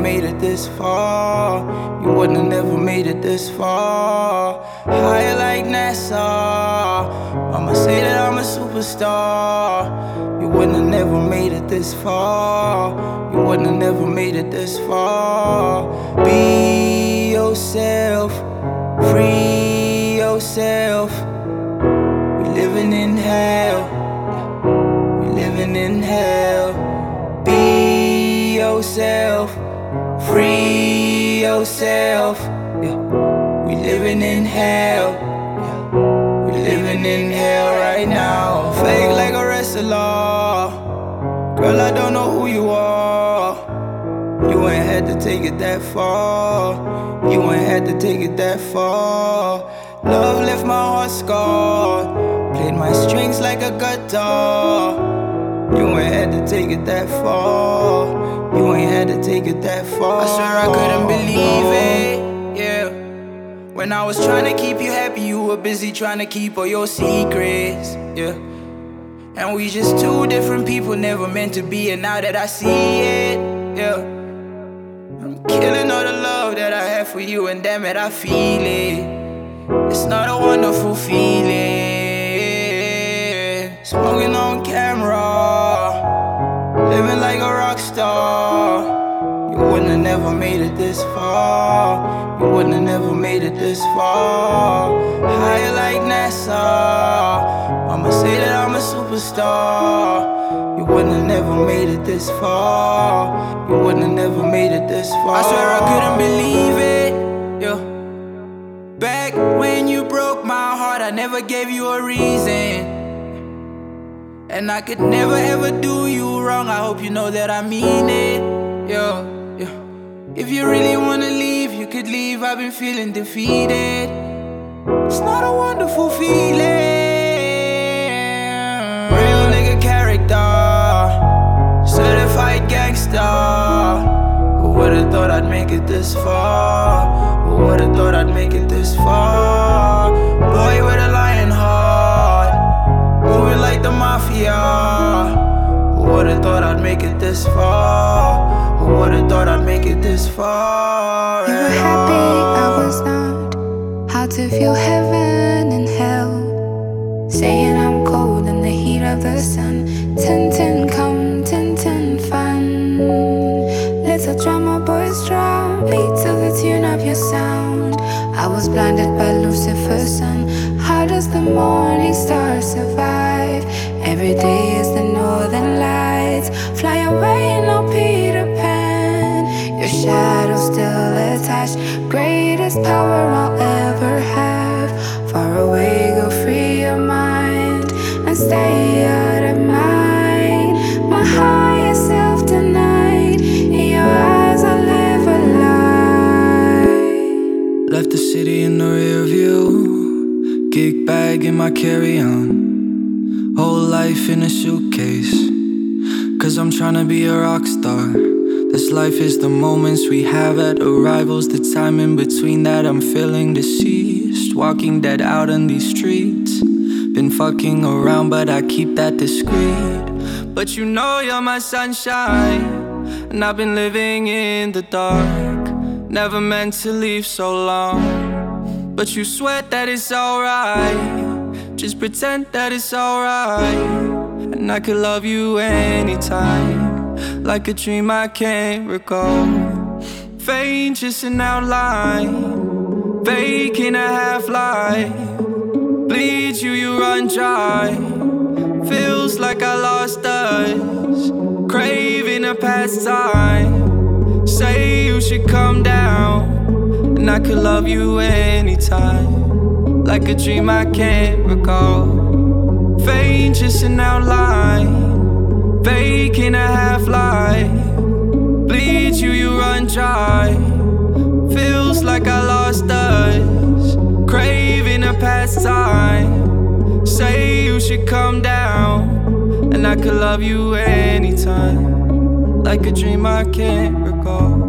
made it this far. You wouldn't have never made it this far. Higher like NASA. I'ma say that I'm a superstar. You wouldn't have never made it this far. You wouldn't have never made it this far. Be yourself, free yourself. We living in hell. We living in hell. Be yourself, free yourself. Yeah. We living in hell. Yeah. We living in hell right now. Fake like a wrestler. Girl, I don't know who you are. You ain't had to take it that far. You ain't had to take it that far. Love left my heart scarred. Played my strings like a guitar. You ain't had to take it that far. You ain't had to take it that far. I swear I couldn't believe it, yeah. When I was trying to keep you happy, you were busy trying to keep all your secrets, yeah. And we just two different people, never meant to be. And now that I see it, yeah, I'm killing all the love that I have for you. And damn it, I feel it. It's not a wonderful feeling. Smoking on camera, living like a rock star. You wouldn't have never made it this far. You wouldn't have never made it this far. Higher like NASA. I'ma say that I'm a superstar. You wouldn't have never made it this far. You wouldn't have never made it this far. I swear I couldn't believe it, yeah. Back when you broke my heart, I never gave you a reason. And I could never ever do you wrong. I hope you know that I mean it, yeah, yeah. If you really wanna leave, you could leave. I've been feeling defeated. It's not a wonderful feeling. Real nigga character, certified gangster. Who would've thought I'd make it this far? Who would've thought I'd make it this far? Boy with a lion heart, moving like the mafia. Who would've thought I'd make it this far? Who would've thought I'd make it this far? You were happy, I was not. How to feel heaven and hell. Saying I'm cold in the heat of the sun. Tintin come, Tintin fun. Little drama boys drum, beat to the tune of your sound. I was blinded by Lucifer's sun. How does the morning star survive? Every day is the northern lights. Fly away, no Peter Pan. Your shadow still attached. Greatest power I'll ever have. Far away, go free your mind and stay out of mine. My higher self tonight. In your eyes I live a lie. Left the city in the rear view. Gig bag in my carry-on. Whole life in a suitcase. Cause I'm tryna be a rock star. This life is the moments we have at arrivals. The time in between that I'm feeling deceased. Walking dead out on these streets. Been fucking around but I keep that discreet. But you know you're my sunshine. And I've been living in the dark. Never meant to leave so long. But you sweat that it's alright. Just pretend that it's alright. And I could love you anytime. Like a dream I can't recall. Faint, just an outline. Fake in a half-life. Bleeds you, you run dry. Feels like I lost us. Craving a pastime. Say you should come down. And I could love you anytime. Like a dream I can't recall. Faint, just an outline. Fake in a half-life. Bleeds you, you run dry. Feels like I lost us. Craving a pastime. Say you should come down. And I could love you anytime. Like a dream I can't recall.